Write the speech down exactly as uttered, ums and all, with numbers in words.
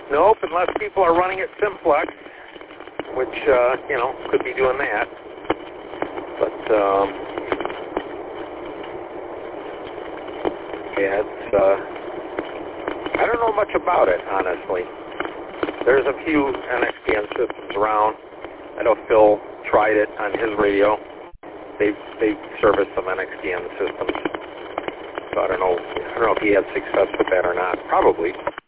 Nope, unless people are running it simplex, which, uh, you know, could be doing that. But, um, yeah, it's, uh, I don't know much about it, honestly. There's a few N X P N systems around. I know Phil tried it on his radio. They they service some N X P N systems. So I don't know. I don't know if he had success with that or not. Probably.